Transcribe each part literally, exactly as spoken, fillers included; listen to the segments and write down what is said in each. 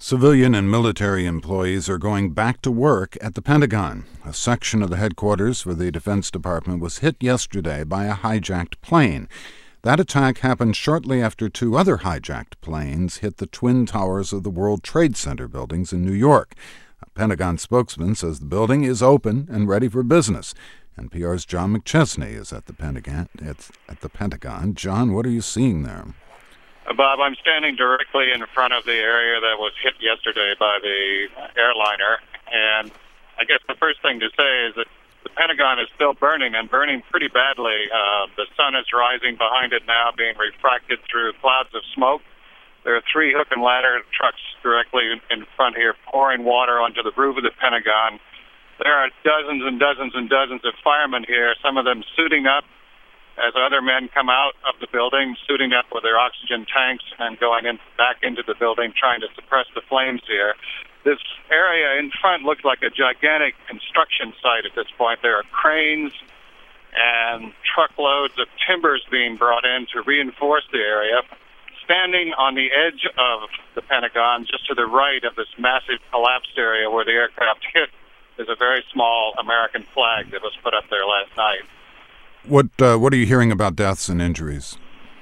Civilian and military employees are going back to work at the Pentagon. A section of the headquarters for the Defense Department was hit yesterday by a hijacked plane. That attack happened shortly after two other hijacked planes hit the twin towers of the World Trade Center buildings in New York. A Pentagon spokesman says the building is open and ready for business. N P R's John McChesney is at the Pentagon. It's at the Pentagon. John, what are you seeing there? Uh, Bob, I'm standing directly in front of the area that was hit yesterday by the airliner, and I guess the first thing to say is that the Pentagon is still burning, and burning pretty badly. Uh, the sun is rising behind it now, being refracted through clouds of smoke. There are three hook and ladder trucks directly in front here pouring water onto the roof of the Pentagon. There are dozens and dozens and dozens of firemen here, some of them suiting up as other men come out of the building, suiting up with their oxygen tanks and going in, back into the building, trying to suppress the flames here. This area in front looks like a gigantic construction site at this point. There are cranes and truckloads of timbers being brought in to reinforce the area. Standing on the edge of the Pentagon, just to the right of this massive collapsed area where the aircraft hit, is a very small American flag that was put up there last night. What uh, what are you hearing about deaths and injuries?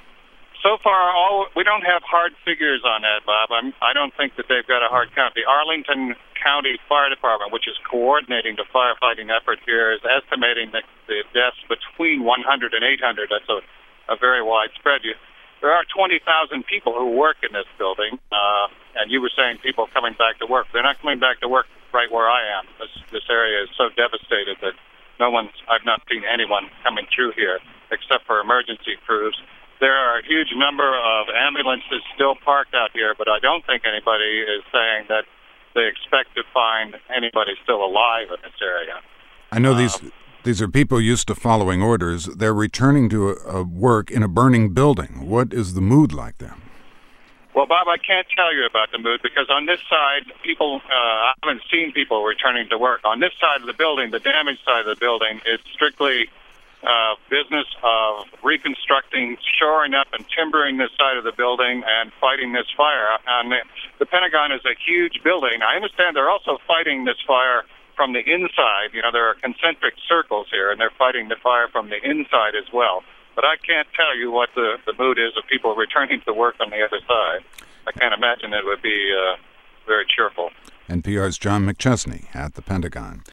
So far, all we don't have hard figures on that, Bob. I'm, I don't think that they've got a hard count. The Arlington County Fire Department, which is coordinating the firefighting effort here, is estimating that the deaths between one hundred and eight hundred. That's a, a very wide spread. You, there are twenty thousand people who work in this building, uh, and you were saying people coming back to work. They're not coming back to work right where I am. This, this area is so devastated that no one's, I've not seen anyone coming through here except for emergency crews. There are a huge number of ambulances still parked out here, but I don't think anybody is saying that they expect to find anybody still alive in this area. I know um, these these are people used to following orders. They're returning to a, a work in a burning building. What is the mood like there? Well, Bob, I can't tell you about the mood because on this side, people, uh, I haven't seen people returning to work. On this side of the building, the damaged side of the building, it's strictly uh, business of reconstructing, shoring up and timbering this side of the building and fighting this fire. And the, the Pentagon is a huge building. I understand they're also fighting this fire from the inside. You know, there are concentric circles here, and they're fighting the fire from the inside as well. But I can't tell you what the, the mood is of people returning to work on the other side. I can't imagine it would be uh, very cheerful. N P R's John McChesney at the Pentagon.